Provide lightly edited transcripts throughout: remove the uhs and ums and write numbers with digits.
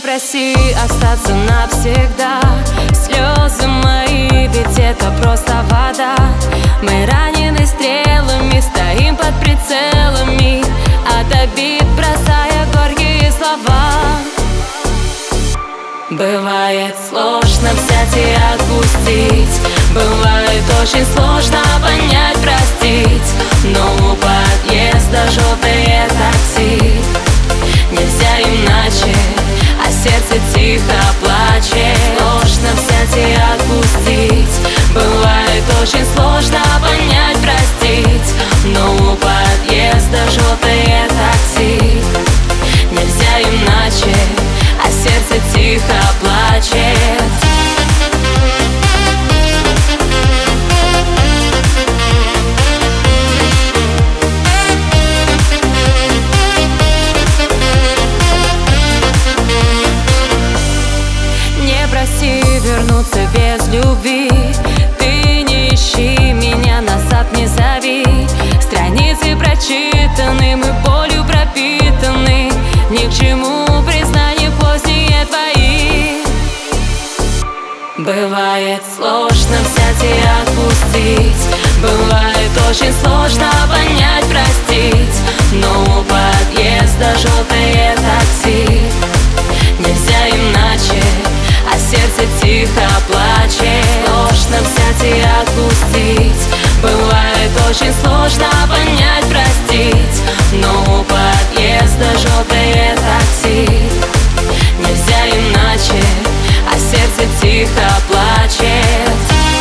проси остаться навсегда. Слезы мои, ведь это просто вода. Мы ранены стрелами, стоим под прицелами, от обид бросая горькие слова. Бывает сложно взять и отпустить, бывает очень сложно понять, простить. Но у подъезда желтые такси, нельзя иначе, а сердце тихо плачет. Сложно взять и отпустить, бывает очень сложно понять, простить. Но у подъезда желтые такси, нельзя иначе, а сердце тихо плачет. Проси вернуться без любви, ты не ищи меня, назад не зови. Страницы прочитаны, мы болью пропитаны, ни к чему признания поздние твои. Бывает сложно взять и отпустить, бывает очень сложно понять, простить. Но у подъезда желтые такси, нельзя иначе, а сердце тихо плачет. Сложно взять и отпустить, бывает очень сложно понять, простить. Но у подъезда желтые такси, нельзя иначе, а сердце тихо плачет.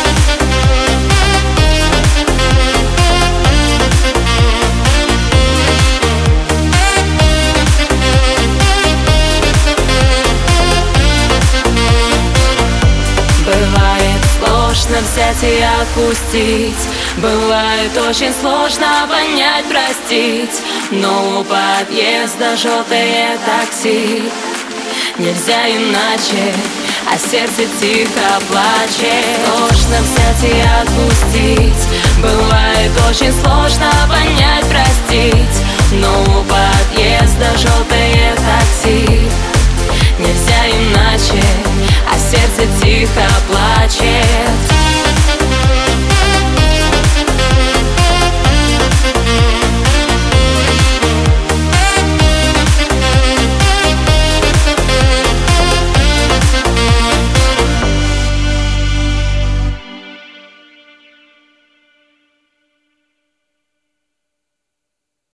Сложно взять и отпустить, бывает очень сложно понять, простить. Но у подъезда желтые такси, нельзя иначе, а сердце тихо плачет. Сложно взять и отпустить, бывает очень сложно понять, простить. Но у подъезда желтые такси, нельзя иначе, а сердце тихо плачет.